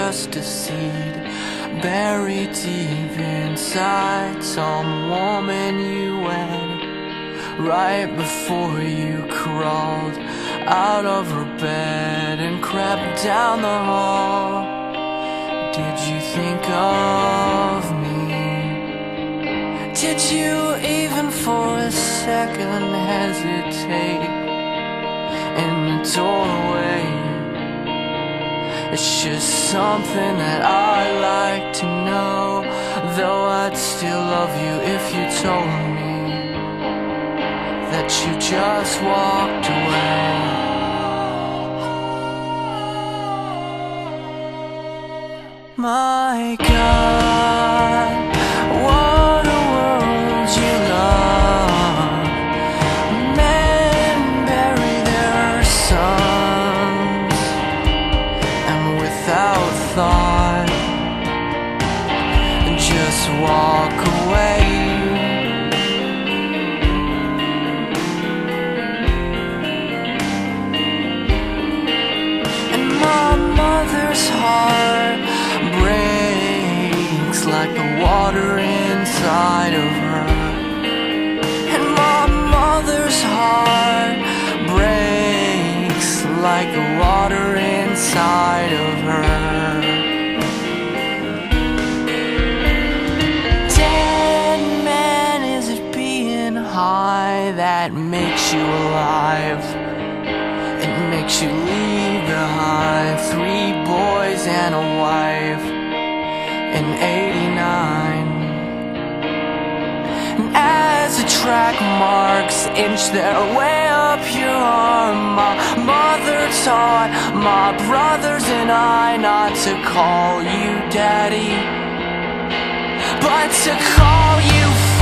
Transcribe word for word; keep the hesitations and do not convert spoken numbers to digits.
just a seed buried deep inside some woman you wed right before you crawled out of her bed and crept down the hall. Did you think of me? Did you even for a second hesitate in the doorway? It's just something that I like to know, though I'd still love you if you told me that you just walked away. My God, what a world you love. Men bury their sons, and without thought just walk away. And my mother's heart breaks like the water inside of her. And my mother's heart breaks like the water inside of her. Dead man, is it being high that makes you alive? It makes you leave behind three boys and a wife in eighty-nine. And as the track marks inch their way up your arm, my mother taught my brothers and I not to call you daddy, but to call you